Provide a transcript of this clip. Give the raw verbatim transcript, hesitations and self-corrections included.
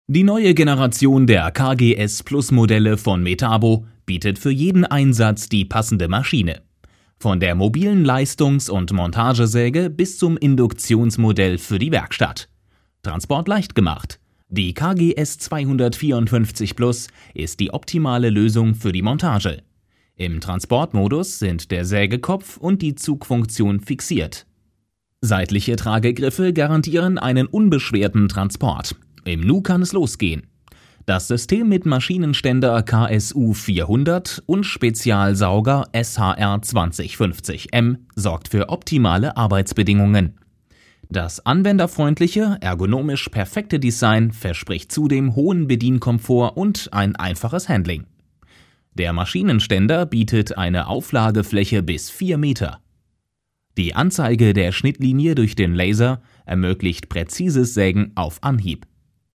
Die neue Generation der K G S Plus Modelle von Metabo bietet für jeden Einsatz die passende Maschine. Von der mobilen Leistungs- und Montagesäge bis zum Induktionsmodell für die Werkstatt. Transport leicht gemacht. Die K G S zweihundertvierundfünfzig Plus ist die optimale Lösung für die Montage. Im Transportmodus sind der Sägekopf und die Zugfunktion fixiert. Seitliche Tragegriffe garantieren einen unbeschwerten Transport. Im Nu kann es losgehen. Das System mit Maschinenständer K S U vierhundert und Spezialsauger S H R zwanzig fünfzig M sorgt für optimale Arbeitsbedingungen. Das anwenderfreundliche, ergonomisch perfekte Design verspricht zudem hohen Bedienkomfort und ein einfaches Handling. Der Maschinenständer bietet eine Auflagefläche bis vier Meter. Die Anzeige der Schnittlinie durch den Laser ermöglicht präzises Sägen auf Anhieb.